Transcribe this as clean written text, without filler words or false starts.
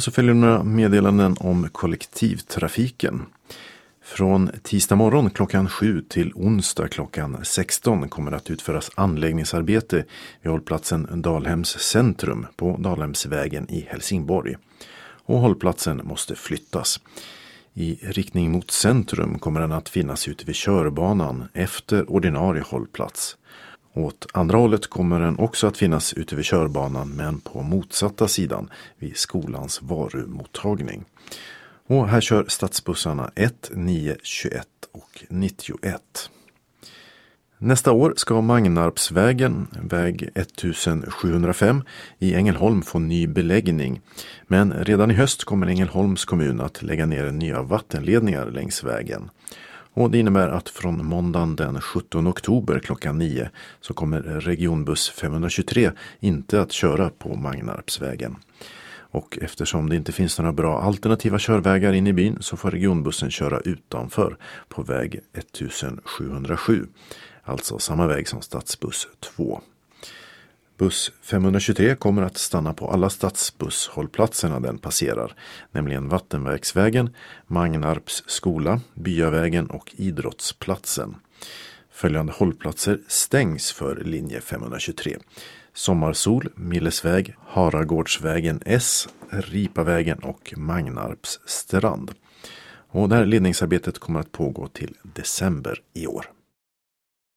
Och så följer några meddelanden om kollektivtrafiken. Från tisdag morgon klockan 7 till onsdag klockan 16 kommer att utföras anläggningsarbete vid hållplatsen Dalhems centrum på Dalhemsvägen i Helsingborg. Och hållplatsen måste flyttas. I riktning mot centrum kommer den att finnas ute vid körbanan efter ordinarie hållplats. Åt andra hållet kommer den också att finnas ute vid körbanan men på motsatta sidan vid skolans varumottagning. Och här kör stadsbussarna 1, 9, 21 och 91. Nästa år ska Magnarpsvägen, väg 1705 i Ängelholm få ny beläggning. Men redan i höst kommer Ängelholms kommun att lägga ner nya vattenledningar längs vägen. Och det innebär att från måndagen den 17 oktober klockan 9 så kommer regionbuss 523 inte att köra på Magnarpsvägen. Och eftersom det inte finns några bra alternativa körvägar in i byn så får regionbussen köra utanför på väg 1707. Alltså samma väg som stadsbuss 2. Buss 523 kommer att stanna på alla stadsbusshållplatserna den passerar, nämligen Vattenverksvägen, Magnarps skola, Byavägen och Idrottsplatsen. Följande hållplatser stängs för linje 523. Sommarsol, Millesväg, Haragårdsvägen S, Ripavägen och Magnarps strand. Och det här ledningsarbetet kommer att pågå till december i år.